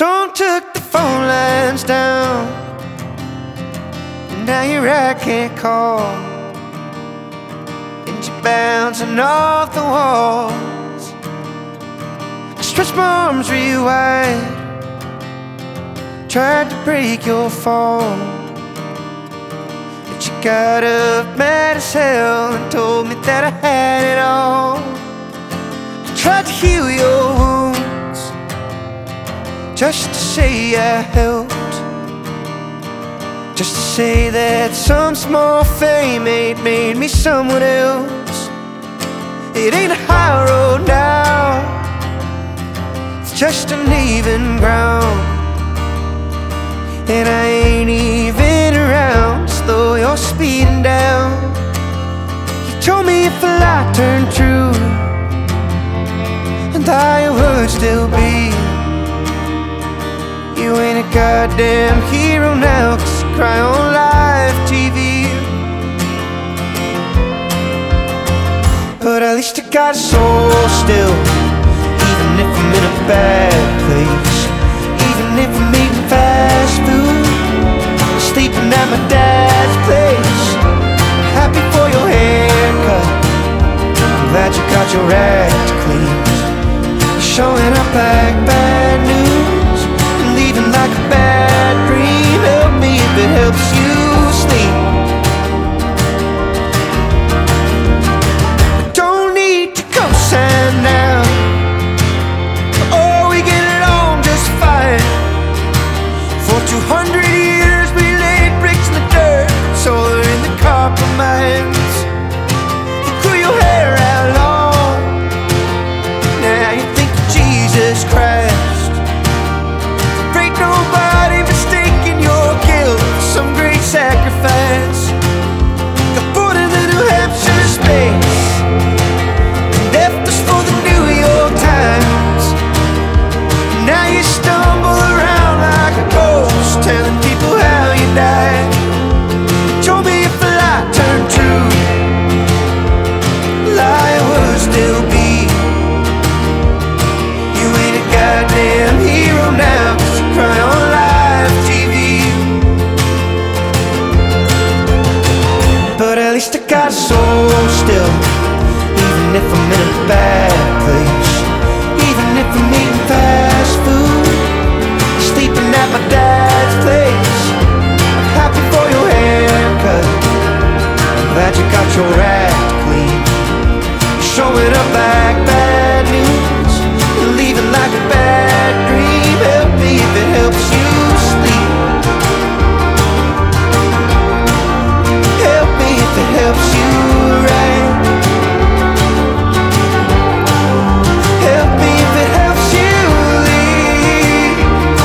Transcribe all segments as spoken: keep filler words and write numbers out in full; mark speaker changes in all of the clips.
Speaker 1: Storm took the phone lines down, and now you're I can't call, and you're bouncing off the walls. I stretched my arms real wide, tried to break your fall, but you got up mad as hell and told me that I had it all. I tried to heal your wounds, just to say I helped, just to say that some small fame ain't made me someone else. It ain't a high road now, it's just uneven ground, and I ain't even around to slow your speeding down. You told me if a lie turned true, and I would still be. You ain't a goddamn hero now, 'cause you cry on live T V. But at least I got a soul still, even if I'm in a bad place, even if I'm eating fast food, sleeping at my dad's place. Happy for your haircut, I'm glad you got your act clean. You're showing up like bad news, leaving like a bad dream. Help me if it helps you sleep. I don't need to co-sign now, oh, we get along just fine. For two hundred years we laid bricks in the dirt, solar in the copper mines. You grew your hair out long, now you think of Jesus Christ. Nobody mistaking your guilt for some great sacrifice. Got born in the New Hampshire space, and left us for the New York Times. Now you stumble around like a ghost, telling people how you died. Told me if a lie turned true, lie would still be. You ain't a goddamn hero now, cry on live T V. But at least I got a soul still, even if I'm in a bad place, even if I'm eating fast food, sleeping at my dad's place. I'm happy for your haircut, I'm glad you got your act clean. You're showing up like bad news, you're leaving like a bad dream. Help me if it helps you sleep. Help me if it helps you right. Help me if it helps you leave.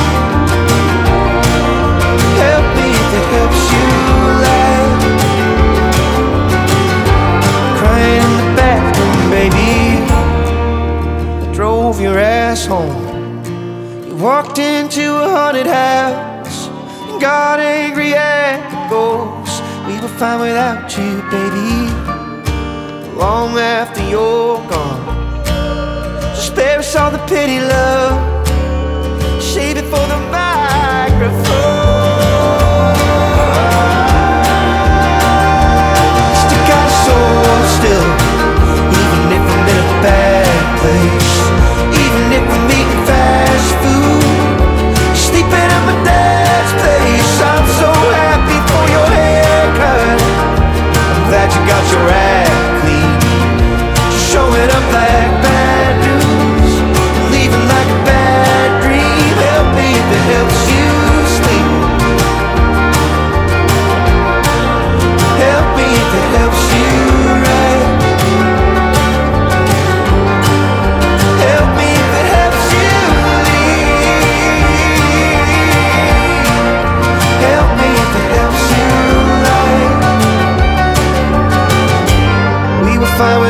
Speaker 1: Help me if it helps you lie. Crying in the bathroom, baby, I drove your ass home. Walked into a haunted house and got angry at the ghosts. We were fine without you, baby, long after you're gone. So spare us all the pity, love, save it for the microphone. Still got a soul still, even if I'm in a bad place, even if I'm eating fast food, sleeping at my dad's place. I'm so happy for your haircut, I'm glad you got your act clean. You're showing up like bad news, leaving like a bad dream. Help me if it helps you sleep. Help me if it helps you right. Help me if it helps you leave. Help me if it helps you right. We were fine with